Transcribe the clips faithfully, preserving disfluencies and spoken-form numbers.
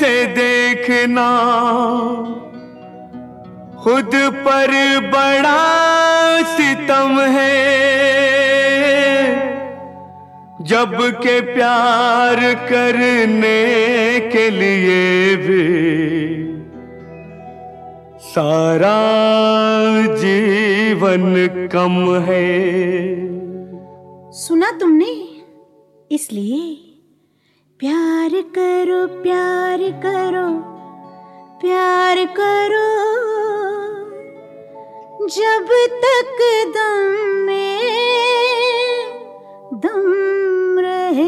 से देखना खुद पर बड़ा सितम है, जब के प्यार करने के लिए भी सारा जीवन कम है। सुना तुमने? इसलिए प्यार करो प्यार करो प्यार करो जब तक दम में दम रहे।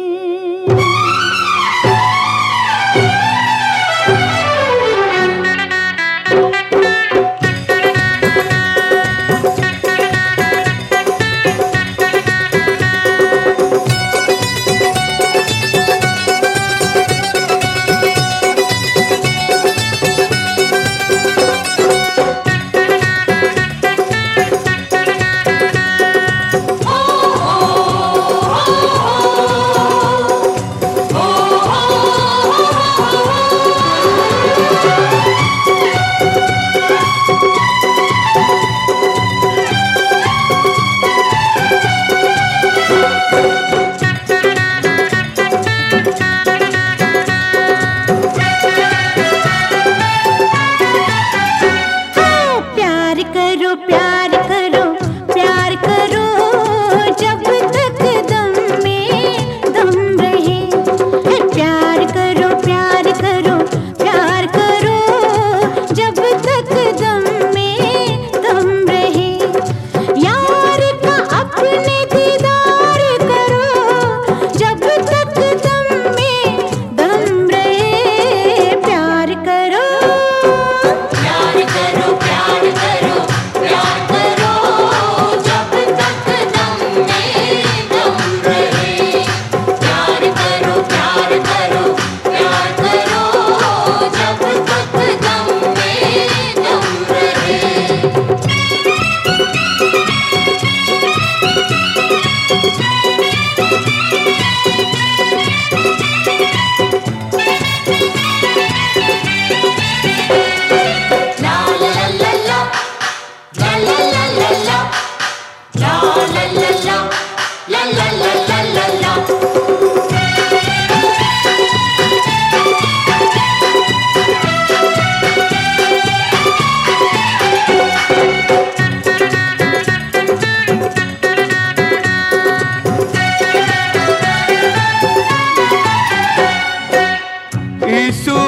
यीशु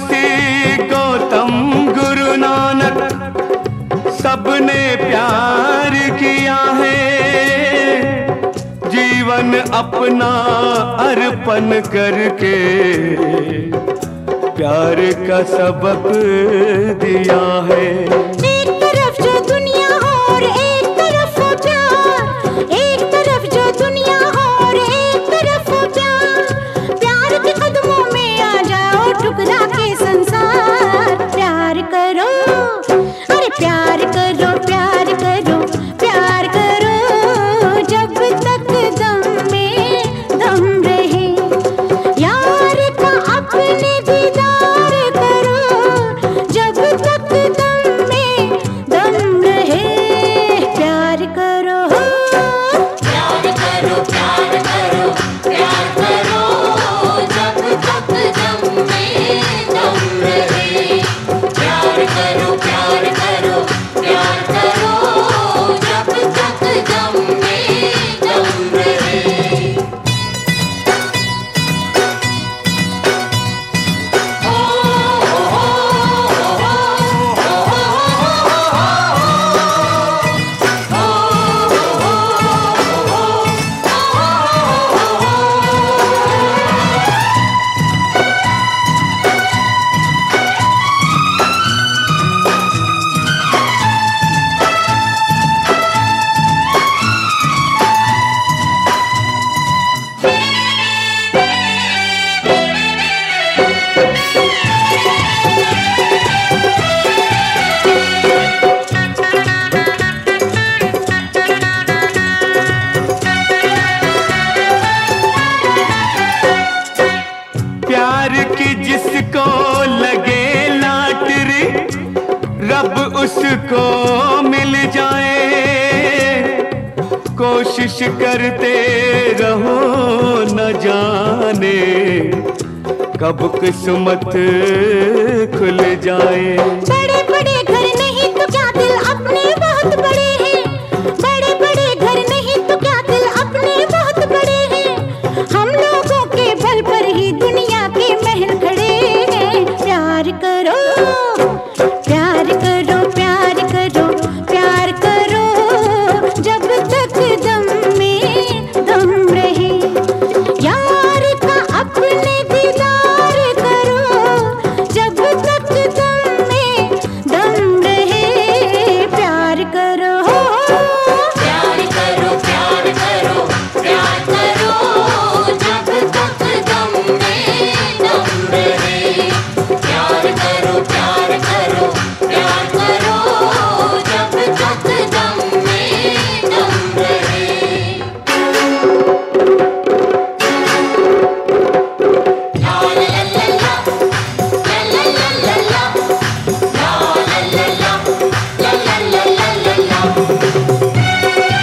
मसीह गौतम गुरु नानक सबने प्यार किया है, जीवन अपना अर्पण करके प्यार का सबक दिया है। एक तरफ जो दुनिया हो और एक तरफ हो प्यार, एक तरफ जो दुनिया हो और एक तरफ हो प्यार, प्यार के कदमों में आ जाओ ठुकरा के संसार। प्यार करो अरे प्यार करो प्यार करो प्यार करो जब तक दम में दम रहे, यार का अपने दीदार करो जब तक दम में कोशिश करते रहो न जाने कब किस्मत खुल जाए। बड़े बड़े घर नहीं तो क्या दिल अपने बहुत बड़े हैं, बड़े बड़े घर नहीं तो क्या दिल अपने बहुत बड़े हैं। हम लोगों के बल पर ही दुनिया के महल खड़े हैं। प्यार करो प्यार करो प्यार करो प्यार करो जब तक दम में दम रहे। यार का अपने दीदार करो जब तक दम में दम रहे। प्यार करो प्यार करो प्यार करो प्यार करो जब तक दम में दम रहे। प्यार करो प्यार करो प्यार करो जब तक दम में दम रहे। ला ला ला ला ला ला ला ला ला ला ला ला ला ला।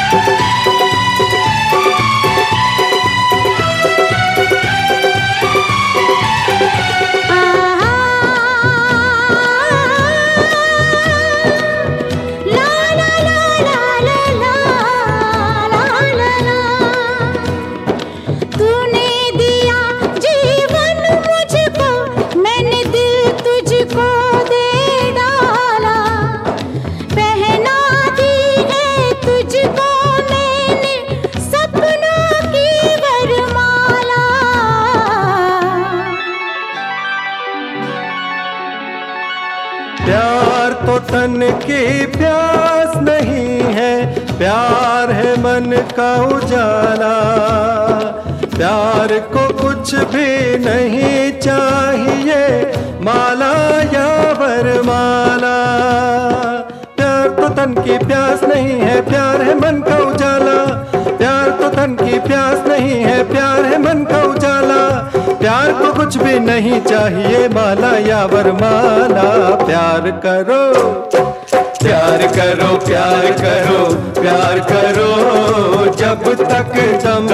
तूने दिया जीवन मुझको, मैंने दिल तुझको दे डाला। पहना दी है तुझको मैंने सपनों की वरमाला। प्यार तो तन की प्यास नहीं है, प्यार है मन का उजाला। प्यार को कुछ भी नहीं चाहिए माला या वरमाला। प्यार तो तन की प्यास नहीं है, प्यार है मन का उजाला। प्यार तो तन की प्यास नहीं है, प्यार है मन का उजाला। प्यार को कुछ भी नहीं चाहिए माला या वरमाला। प्यार करो प्यार करो प्यार करो प्यार करो जब तक दम